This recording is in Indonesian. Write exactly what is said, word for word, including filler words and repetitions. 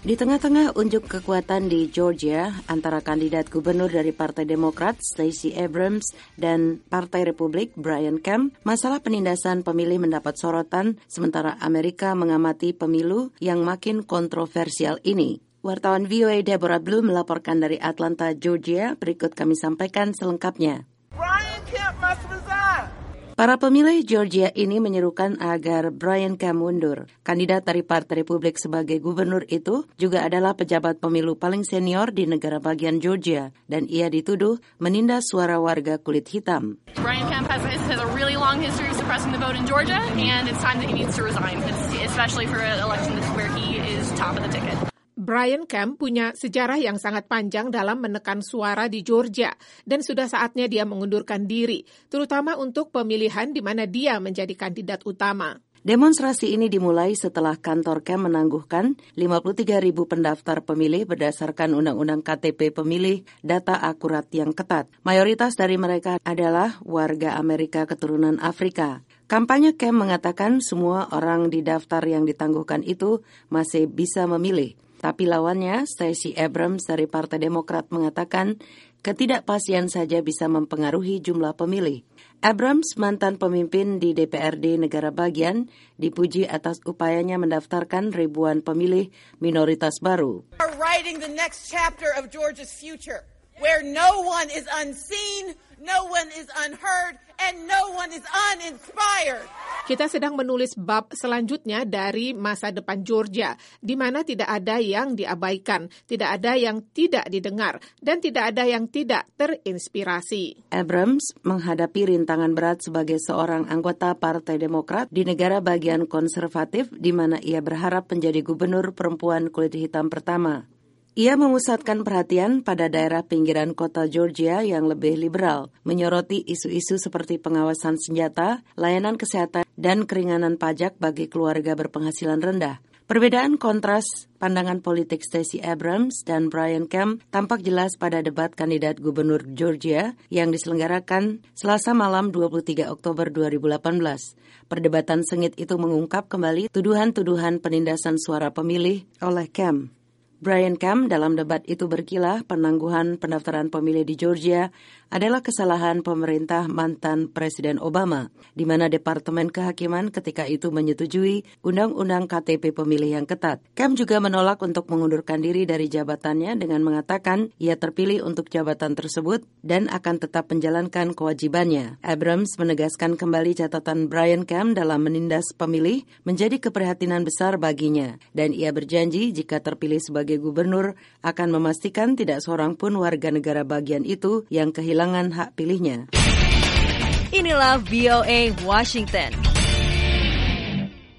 Di tengah-tengah unjuk kekuatan di Georgia antara kandidat gubernur dari Partai Demokrat Stacey Abrams dan Partai Republik Brian Kemp, masalah penindasan pemilih mendapat sorotan sementara Amerika mengamati pemilu yang makin kontroversial ini. Wartawan V O A Deborah Blue melaporkan dari Atlanta, Georgia. Berikut kami sampaikan selengkapnya. Brian Kemp must resign. Para pemilih Georgia ini menyerukan agar Brian Kemp mundur. Kandidat dari Partai Republik sebagai gubernur itu juga adalah pejabat pemilu paling senior di negara bagian Georgia, dan ia dituduh menindas suara warga kulit hitam. Brian Kemp has, has a really long history of suppressing the vote in Georgia, and it's time that he needs to resign, especially for an election where he is top of the ticket. Brian Kemp punya sejarah yang sangat panjang dalam menekan suara di Georgia dan sudah saatnya dia mengundurkan diri, terutama untuk pemilihan di mana dia menjadi kandidat utama. Demonstrasi ini dimulai setelah kantor Kemp menangguhkan lima puluh tiga ribu pendaftar pemilih berdasarkan Undang-Undang K T P pemilih data akurat yang ketat. Mayoritas dari mereka adalah warga Amerika keturunan Afrika. Kampanye Kemp mengatakan semua orang di daftar yang ditangguhkan itu masih bisa memilih. Tapi lawannya, Stacey Abrams dari Partai Demokrat mengatakan ketidakpastian saja bisa mempengaruhi jumlah pemilih. Abrams, mantan pemimpin di D P R D negara bagian, dipuji atas upayanya mendaftarkan ribuan pemilih minoritas baru. We are writing the next chapter of Georgia's future, where no one is unseen, no one is unheard, and no one is uninspired. Kita sedang menulis bab selanjutnya dari masa depan Georgia, di mana tidak ada yang diabaikan, tidak ada yang tidak didengar, dan tidak ada yang tidak terinspirasi. Abrams menghadapi rintangan berat sebagai seorang anggota Partai Demokrat di negara bagian konservatif, di mana ia berharap menjadi gubernur perempuan kulit hitam pertama. Ia memusatkan perhatian pada daerah pinggiran kota Georgia yang lebih liberal, menyoroti isu-isu seperti pengawasan senjata, layanan kesehatan, dan keringanan pajak bagi keluarga berpenghasilan rendah. Perbedaan kontras pandangan politik Stacey Abrams dan Brian Kemp tampak jelas pada debat kandidat gubernur Georgia yang diselenggarakan Selasa malam dua puluh tiga Oktober dua ribu delapan belas. Perdebatan sengit itu mengungkap kembali tuduhan-tuduhan penindasan suara pemilih oleh Kemp. Brian Kemp dalam debat itu berkilah penangguhan pendaftaran pemilih di Georgia adalah kesalahan pemerintah mantan Presiden Obama, di mana Departemen Kehakiman ketika itu menyetujui Undang-Undang K T P pemilih yang ketat. Kemp juga menolak untuk mengundurkan diri dari jabatannya dengan mengatakan ia terpilih untuk jabatan tersebut dan akan tetap menjalankan kewajibannya. Abrams menegaskan kembali catatan Brian Kemp dalam menindas pemilih menjadi keprihatinan besar baginya, dan ia berjanji jika terpilih sebagai gubernur akan memastikan tidak seorang pun warga negara bagian itu yang kehilangan hak pilihnya. Inilah V O A Washington.